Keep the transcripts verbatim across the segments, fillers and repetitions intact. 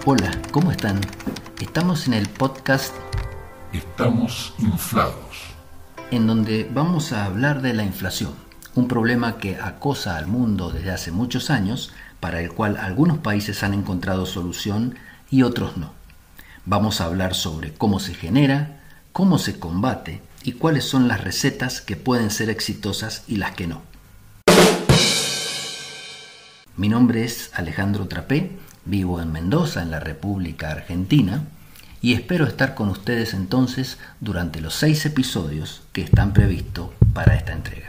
Hola, ¿cómo están? Estamos en el podcast Estamos inflados, en donde vamos a hablar de la inflación, un problema que acosa al mundo desde hace muchos años, para el cual algunos países han encontrado solución y otros no. Vamos a hablar sobre cómo se genera, cómo se combate y cuáles son las recetas que pueden ser exitosas y las que no. Mi nombre es Alejandro Trapé, vivo en Mendoza, en la República Argentina, y espero estar con ustedes entonces durante los seis episodios que están previstos para esta entrega.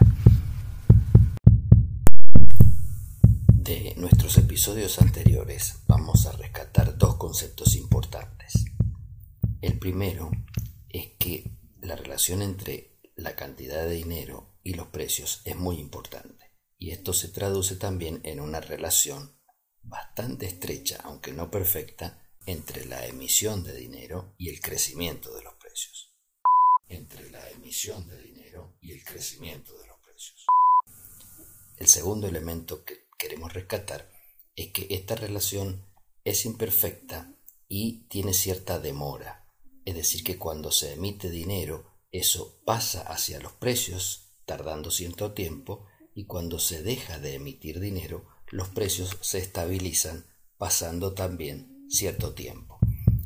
De nuestros episodios anteriores vamos a rescatar dos conceptos importantes. El primero es que la relación entre la cantidad de dinero y los precios es muy importante. Y esto se traduce también en una relación bastante estrecha, aunque no perfecta, entre la emisión de dinero y el crecimiento de los precios. Entre la emisión de dinero y el crecimiento de los precios. El segundo elemento que queremos rescatar es que esta relación es imperfecta y tiene cierta demora. Es decir, que cuando se emite dinero, eso pasa hacia los precios, tardando cierto tiempo, y cuando se deja de emitir dinero, los precios se estabilizan, pasando también cierto tiempo.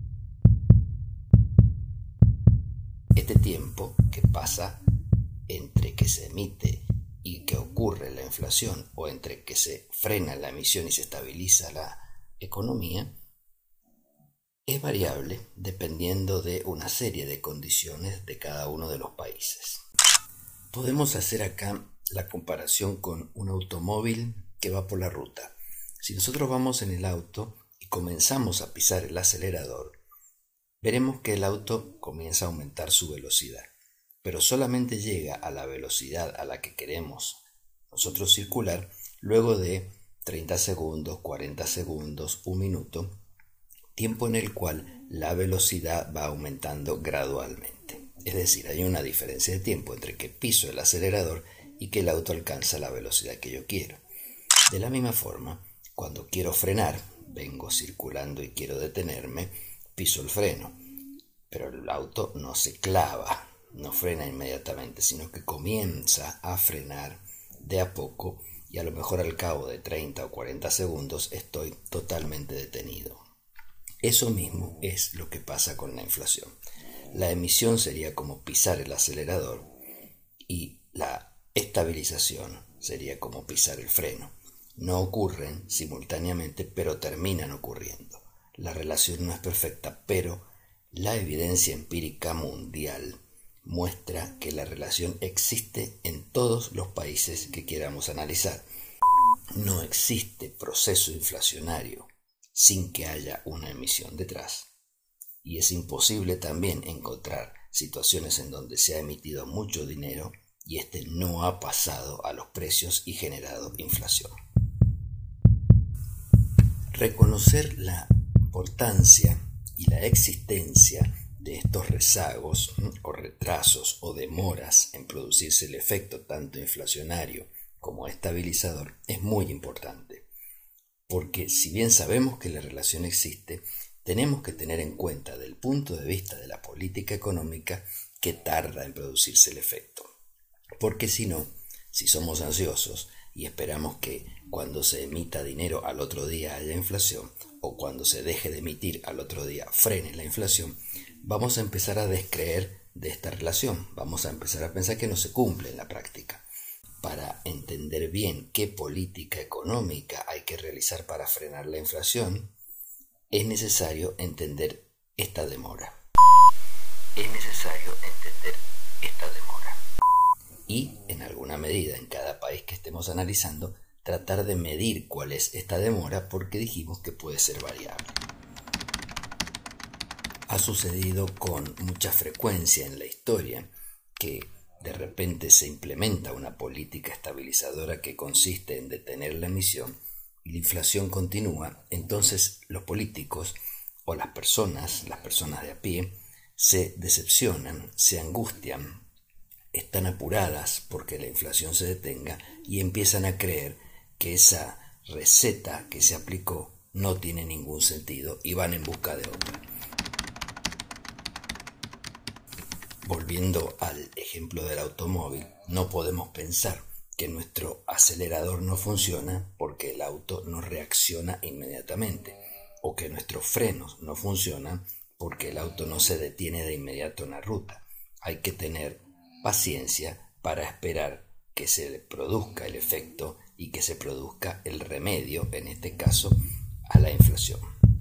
Este tiempo que pasa entre que se emite y que ocurre la inflación, o entre que se frena la emisión y se estabiliza la economía, es variable dependiendo de una serie de condiciones de cada uno de los países. Podemos hacer acá la comparación con un automóvil que va por la ruta. Si nosotros vamos en el auto y comenzamos a pisar el acelerador, veremos que el auto comienza a aumentar su velocidad, pero solamente llega a la velocidad a la que queremos nosotros circular luego de treinta segundos, cuarenta segundos, un minuto, tiempo en el cual la velocidad va aumentando gradualmente. Es decir, hay una diferencia de tiempo entre que piso el acelerador y que el auto alcanza la velocidad que yo quiero. De la misma forma, cuando quiero frenar, vengo circulando y quiero detenerme, piso el freno, pero el auto no se clava, no frena inmediatamente, sino que comienza a frenar de a poco, y a lo mejor al cabo de treinta o cuarenta segundos estoy totalmente detenido. Eso mismo es lo que pasa con la inflación. La emisión sería como pisar el acelerador y la estabilización sería como pisar el freno. No ocurren simultáneamente, pero terminan ocurriendo. La relación no es perfecta, pero la evidencia empírica mundial muestra que la relación existe en todos los países que queramos analizar. No existe proceso inflacionario sin que haya una emisión detrás. Y es imposible también encontrar situaciones en donde se ha emitido mucho dinero y este no ha pasado a los precios y generado inflación. Reconocer la importancia y la existencia de estos rezagos o retrasos o demoras en producirse el efecto tanto inflacionario como estabilizador es muy importante, porque si bien sabemos que la relación existe, tenemos que tener en cuenta desde el punto de vista de la política económica que tarda en producirse el efecto. Porque si no, si somos ansiosos y esperamos que cuando se emita dinero al otro día haya inflación, o cuando se deje de emitir al otro día frene la inflación, vamos a empezar a descreer de esta relación, vamos a empezar a pensar que no se cumple en la práctica. Para entender bien qué política económica hay que realizar para frenar la inflación, es necesario entender esta demora. Es necesario entender esta demora. Y, en alguna medida, en cada país que estemos analizando, tratar de medir cuál es esta demora, porque dijimos que puede ser variable. Ha sucedido con mucha frecuencia en la historia que de repente se implementa una política estabilizadora que consiste en detener la emisión y la inflación continúa. Entonces los políticos o las personas, las personas de a pie, se decepcionan, se angustian, están apuradas porque la inflación se detenga y empiezan a creer que esa receta que se aplicó no tiene ningún sentido y van en busca de otra. Volviendo al ejemplo del automóvil, no podemos pensar que nuestro acelerador no funciona porque el auto no reacciona inmediatamente, o que nuestros frenos no funcionan porque el auto no se detiene de inmediato en la ruta. Hay que tener paciencia para esperar que se produzca el efecto y que se produzca el remedio, en este caso, a la inflación.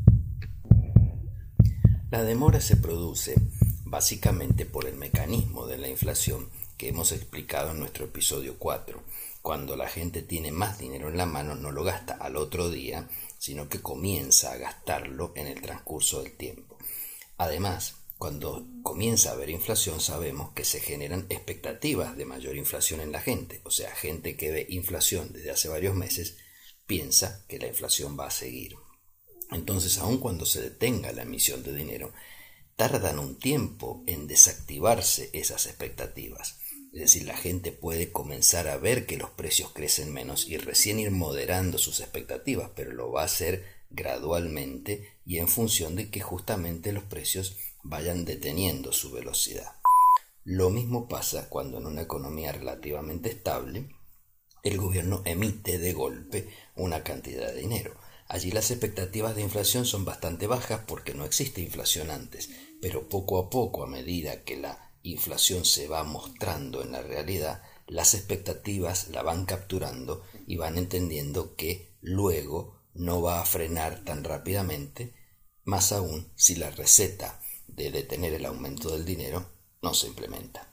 La demora se produce básicamente por el mecanismo de la inflación que hemos explicado en nuestro episodio cuatro. Cuando la gente tiene más dinero en la mano, no lo gasta al otro día, sino que comienza a gastarlo en el transcurso del tiempo. Además, cuando comienza a haber inflación, sabemos que se generan expectativas de mayor inflación en la gente. O sea, gente que ve inflación desde hace varios meses piensa que la inflación va a seguir. Entonces, aun cuando se detenga la emisión de dinero, tardan un tiempo en desactivarse esas expectativas. Es decir, la gente puede comenzar a ver que los precios crecen menos y recién ir moderando sus expectativas, pero lo va a hacer gradualmente y en función de que justamente los precios vayan deteniendo su velocidad. Lo mismo pasa cuando en una economía relativamente estable el gobierno emite de golpe una cantidad de dinero. Allí las expectativas de inflación son bastante bajas porque no existe inflación antes, pero poco a poco, a medida que la inflación se va mostrando en la realidad, las expectativas la van capturando y van entendiendo que luego no va a frenar tan rápidamente, más aún si la receta de detener el aumento del dinero no se implementa.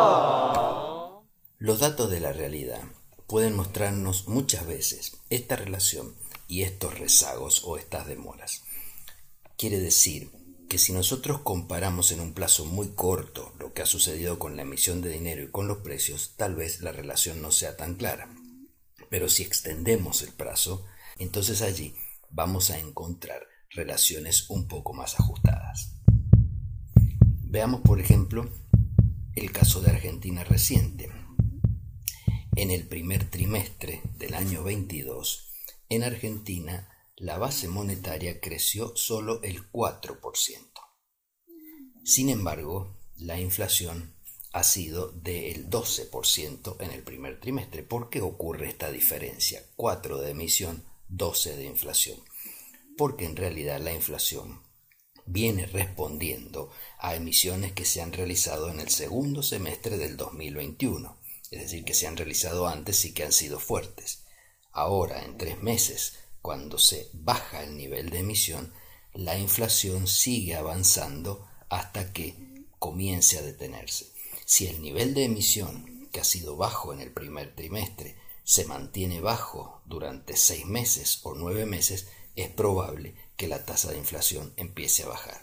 Oh. Los datos de la realidad pueden mostrarnos muchas veces esta relación y estos rezagos o estas demoras. Quiere decir que si nosotros comparamos en un plazo muy corto lo que ha sucedido con la emisión de dinero y con los precios, tal vez la relación no sea tan clara. Pero si extendemos el plazo, entonces allí vamos a encontrar relaciones un poco más ajustadas. Veamos, por ejemplo, el caso de Argentina reciente. En el primer trimestre del año veintidós, en Argentina, la base monetaria creció solo el cuatro por ciento. Sin embargo, la inflación ha sido del doce por ciento en el primer trimestre. ¿Por qué ocurre esta diferencia? cuatro de emisión, doce de inflación. Porque en realidad la inflación viene respondiendo a emisiones que se han realizado en el segundo semestre del dos mil veintiuno. Es decir, que se han realizado antes y que han sido fuertes. Ahora, en tres meses, cuando se baja el nivel de emisión, la inflación sigue avanzando hasta que comience a detenerse. Si el nivel de emisión, que ha sido bajo en el primer trimestre, se mantiene bajo durante seis meses o nueve meses, es probable que la tasa de inflación empiece a bajar.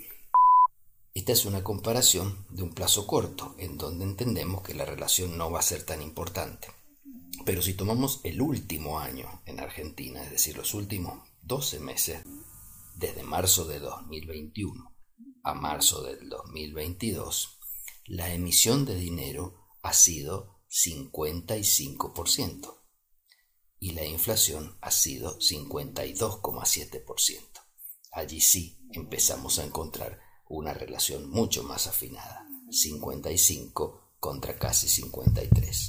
Esta es una comparación de un plazo corto, en donde entendemos que la relación no va a ser tan importante. Pero si tomamos el último año en Argentina, es decir, los últimos doce meses, desde marzo de dos mil veintiuno a marzo del dos mil veintidós, la emisión de dinero ha sido cincuenta y cinco por ciento y la inflación ha sido cincuenta y dos coma siete por ciento. Allí sí empezamos a encontrar una relación mucho más afinada, cincuenta y cinco contra casi cincuenta y tres.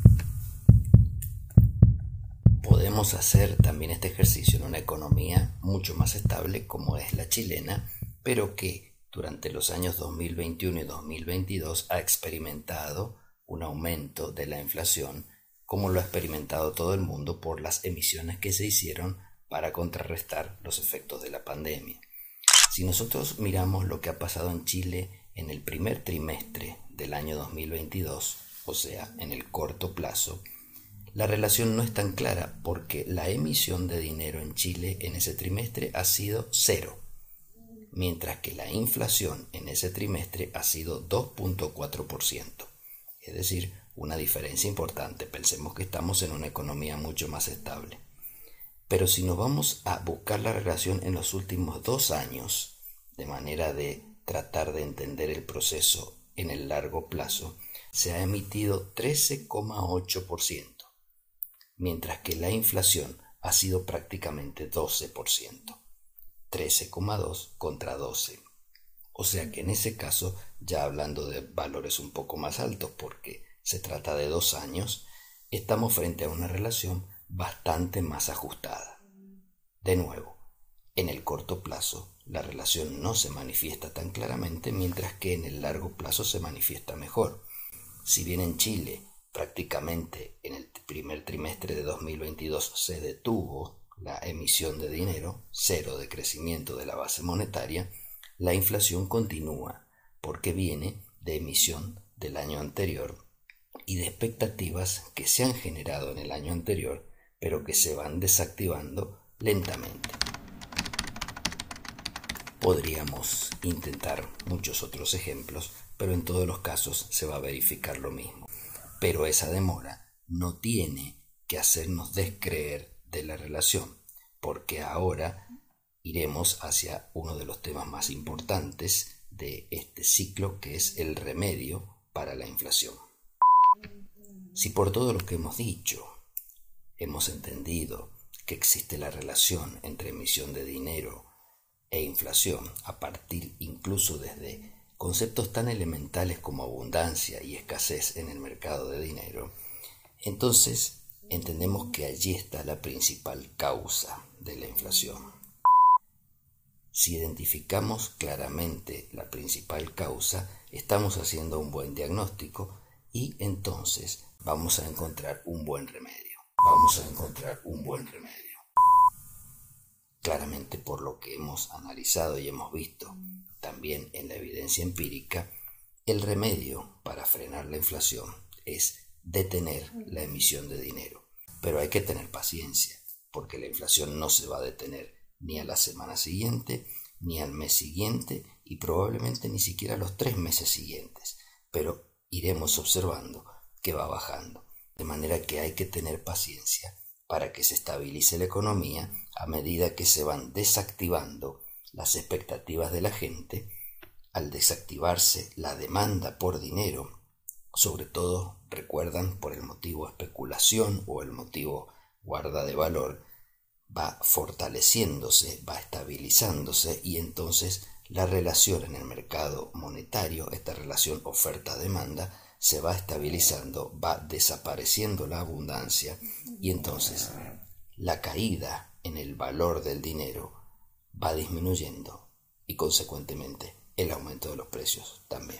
Podemos hacer también este ejercicio en una economía mucho más estable como es la chilena, pero que durante los años dos mil veintiuno y dos mil veintidós ha experimentado un aumento de la inflación, como lo ha experimentado todo el mundo por las emisiones que se hicieron para contrarrestar los efectos de la pandemia. Si nosotros miramos lo que ha pasado en Chile en el primer trimestre del año dos mil veintidós, o sea, en el corto plazo, la relación no es tan clara porque la emisión de dinero en Chile en ese trimestre ha sido cero, mientras que la inflación en ese trimestre ha sido dos punto cuatro por ciento. Es decir, una diferencia importante. Pensemos que estamos en una economía mucho más estable. Pero si nos vamos a buscar la relación en los últimos dos años, de manera de tratar de entender el proceso en el largo plazo, se ha emitido trece coma ocho por ciento, mientras que la inflación ha sido prácticamente doce por ciento, trece coma dos contra doce. O sea que en ese caso, ya hablando de valores un poco más altos, porque se trata de dos años, estamos frente a una relación bastante más ajustada. De nuevo, en el corto plazo, la relación no se manifiesta tan claramente, mientras que en el largo plazo se manifiesta mejor. Si bien en Chile prácticamente en el primer trimestre de dos mil veintidós se detuvo la emisión de dinero, cero de crecimiento de la base monetaria, la inflación continúa porque viene de emisión del año anterior y de expectativas que se han generado en el año anterior, pero que se van desactivando lentamente. Podríamos intentar muchos otros ejemplos, pero en todos los casos se va a verificar lo mismo. Pero esa demora no tiene que hacernos descreer de la relación, porque ahora iremos hacia uno de los temas más importantes de este ciclo, que es el remedio para la inflación. Si por todo lo que hemos dicho hemos entendido que existe la relación entre emisión de dinero e inflación, a partir incluso desde conceptos tan elementales como abundancia y escasez en el mercado de dinero, entonces entendemos que allí está la principal causa de la inflación. Si identificamos claramente la principal causa, estamos haciendo un buen diagnóstico y entonces vamos a encontrar un buen remedio. Vamos a encontrar un buen remedio. Claramente, por lo que hemos analizado y hemos visto también en la evidencia empírica, el remedio para frenar la inflación es detener la emisión de dinero. Pero hay que tener paciencia, porque la inflación no se va a detener ni a la semana siguiente, ni al mes siguiente, y probablemente ni siquiera a los tres meses siguientes. Pero iremos observando que va bajando. De manera que hay que tener paciencia para que se estabilice la economía a medida que se van desactivando las expectativas de la gente. Al desactivarse la demanda por dinero, sobre todo, recuerdan, por el motivo especulación o el motivo guarda de valor, va fortaleciéndose, va estabilizándose, y entonces la relación en el mercado monetario, esta relación oferta-demanda, se va estabilizando, va desapareciendo la abundancia, y entonces la caída en el valor del dinero va disminuyendo y consecuentemente el aumento de los precios también.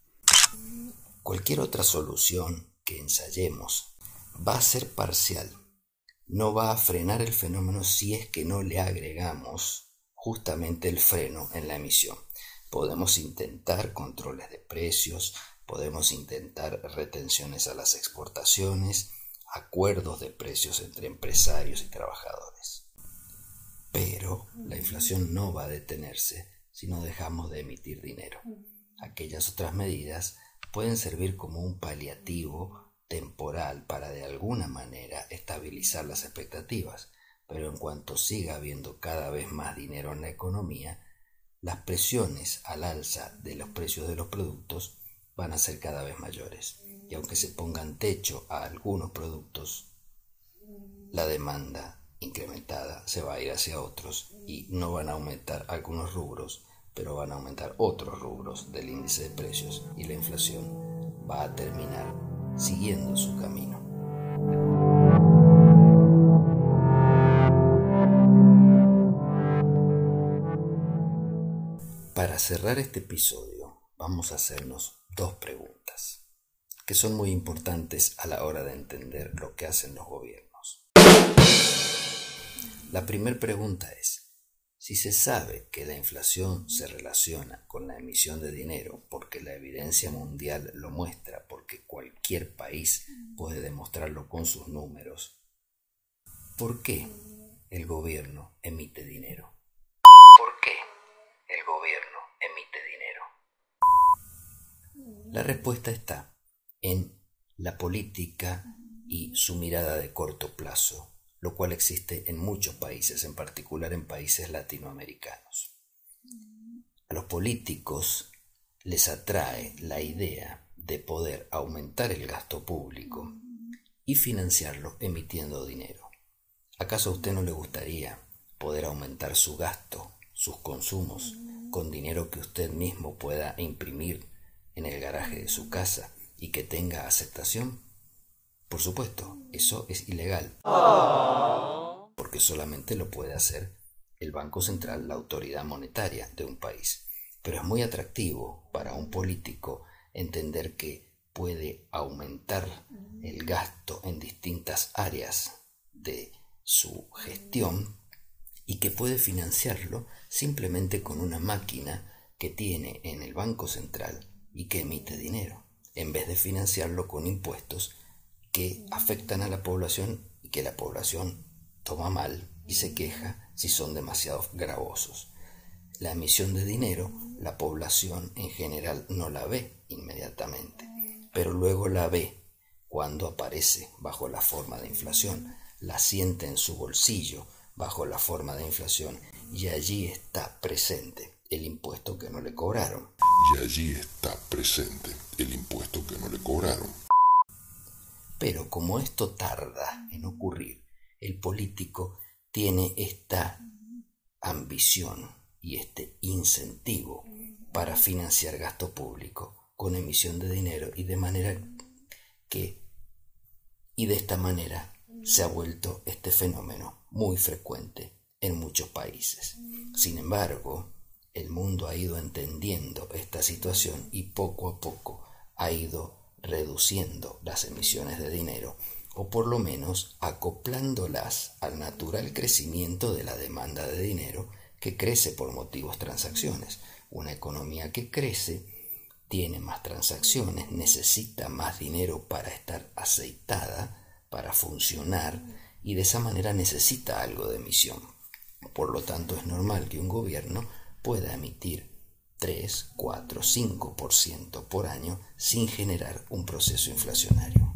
Cualquier otra solución que ensayemos va a ser parcial, no va a frenar el fenómeno si es que no le agregamos justamente el freno en la emisión. Podemos intentar controles de precios, podemos intentar retenciones a las exportaciones, acuerdos de precios entre empresarios y trabajadores. Pero la inflación no va a detenerse si no dejamos de emitir dinero. Aquellas otras medidas pueden servir como un paliativo temporal para de alguna manera estabilizar las expectativas, pero en cuanto siga habiendo cada vez más dinero en la economía, las presiones al alza de los precios de los productos van a ser cada vez mayores, y aunque se pongan techo a algunos productos, la demanda incrementada se va a ir hacia otros y no van a aumentar algunos rubros, pero van a aumentar otros rubros del índice de precios, y la inflación va a terminar siguiendo su camino. Para cerrar este episodio, vamos a hacernos dos preguntas que son muy importantes a la hora de entender lo que hacen los gobiernos. La primera pregunta es: si se sabe que la inflación se relaciona con la emisión de dinero, porque la evidencia mundial lo muestra, porque cualquier país puede demostrarlo con sus números, ¿por qué el gobierno emite dinero? ¿Por qué el gobierno emite dinero? La respuesta está en la política y su mirada de corto plazo, lo cual existe en muchos países, en particular en países latinoamericanos. A los políticos les atrae la idea de poder aumentar el gasto público y financiarlo emitiendo dinero. ¿Acaso a usted no le gustaría poder aumentar su gasto, sus consumos, con dinero que usted mismo pueda imprimir en el garaje de su casa y que tenga aceptación? Por supuesto, eso es ilegal, porque solamente lo puede hacer el Banco Central, la autoridad monetaria de un país. Pero es muy atractivo para un político entender que puede aumentar el gasto en distintas áreas de su gestión y que puede financiarlo simplemente con una máquina que tiene en el Banco Central y que emite dinero, en vez de financiarlo con impuestos que afectan a la población y que la población toma mal y se queja si son demasiado gravosos. La emisión de dinero, la población en general no la ve inmediatamente, pero luego la ve cuando aparece bajo la forma de inflación, la siente en su bolsillo bajo la forma de inflación y allí está presente el impuesto que no le cobraron. Y allí está presente el impuesto que no le cobraron. Pero como esto tarda en ocurrir, el político tiene esta ambición y este incentivo para financiar gasto público con emisión de dinero y de manera que y de esta manera se ha vuelto este fenómeno muy frecuente en muchos países. Sin embargo, el mundo ha ido entendiendo esta situación y poco a poco ha ido reduciendo las emisiones de dinero o por lo menos acoplándolas al natural crecimiento de la demanda de dinero que crece por motivos transacciones. Una economía que crece tiene más transacciones, necesita más dinero para estar aceitada, para funcionar, y de esa manera necesita algo de emisión. Por lo tanto, es normal que un gobierno pueda emitir tres, cuatro, cinco por ciento por año sin generar un proceso inflacionario.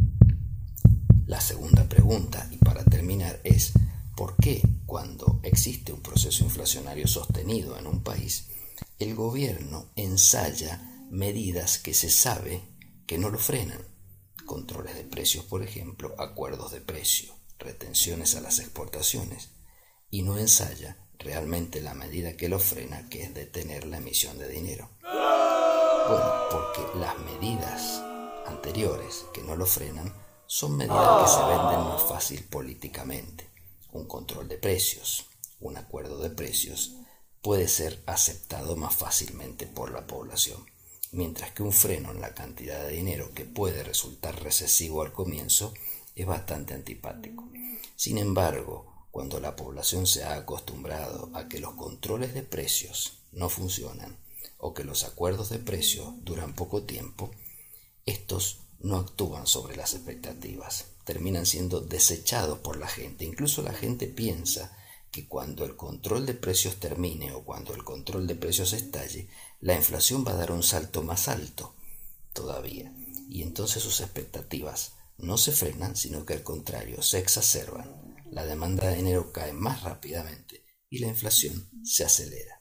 La segunda pregunta, y para terminar, es ¿por qué cuando existe un proceso inflacionario sostenido en un país, el gobierno ensaya medidas que se sabe que no lo frenan? Controles de precios, por ejemplo, acuerdos de precio, retenciones a las exportaciones, y no ensaya realmente la medida que lo frena, que es detener la emisión de dinero. Bueno, porque las medidas anteriores que no lo frenan son medidas que se venden más fácil políticamente. Un control de precios, un acuerdo de precios puede ser aceptado más fácilmente por la población, mientras que un freno en la cantidad de dinero, que puede resultar recesivo al comienzo, es bastante antipático. Sin embargo, cuando la población se ha acostumbrado a que los controles de precios no funcionan o que los acuerdos de precios duran poco tiempo, estos no actúan sobre las expectativas, terminan siendo desechados por la gente. Incluso la gente piensa que cuando el control de precios termine o cuando el control de precios estalle, la inflación va a dar un salto más alto todavía, y entonces sus expectativas no se frenan, sino que al contrario se exacerban. La demanda de dinero cae más rápidamente y la inflación se acelera.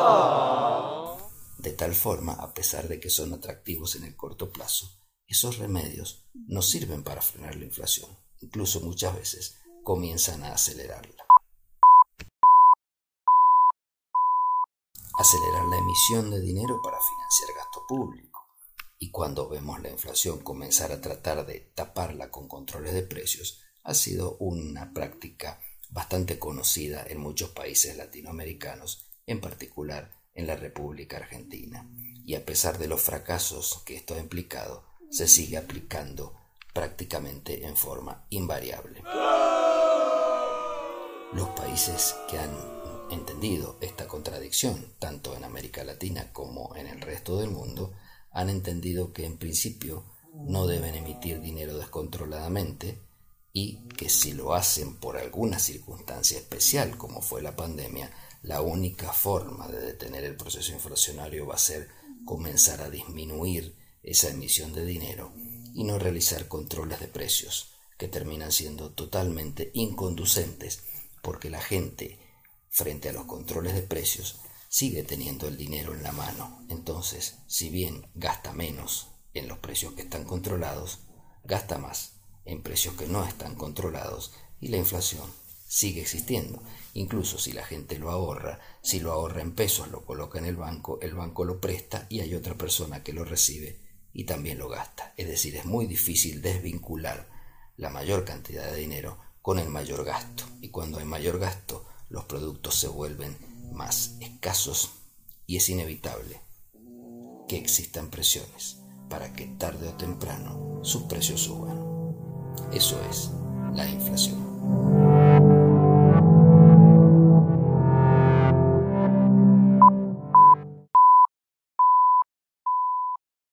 De tal forma, a pesar de que son atractivos en el corto plazo, esos remedios no sirven para frenar la inflación, incluso muchas veces comienzan a acelerarla. Acelerar la emisión de dinero para financiar gasto público. Y cuando vemos la inflación comenzar a tratar de taparla con controles de precios, ha sido una práctica bastante conocida en muchos países latinoamericanos, en particular en la República Argentina. Y a pesar de los fracasos que esto ha implicado, se sigue aplicando prácticamente en forma invariable. Los países que han entendido esta contradicción, tanto en América Latina como en el resto del mundo, han entendido que en principio no deben emitir dinero descontroladamente y que si lo hacen por alguna circunstancia especial como fue la pandemia, la única forma de detener el proceso inflacionario va a ser comenzar a disminuir esa emisión de dinero y no realizar controles de precios que terminan siendo totalmente inconducentes, porque la gente frente a los controles de precios sigue teniendo el dinero en la mano. Entonces, si bien gasta menos en los precios que están controlados, gasta más en precios que no están controlados, y la inflación sigue existiendo. Incluso si la gente lo ahorra, si lo ahorra en pesos, lo coloca en el banco, el banco lo presta y hay otra persona que lo recibe y también lo gasta. Es decir, es muy difícil desvincular la mayor cantidad de dinero con el mayor gasto. Y cuando hay mayor gasto, los productos se vuelven más escasos y es inevitable que existan presiones para que tarde o temprano sus precios suban. Eso es la inflación.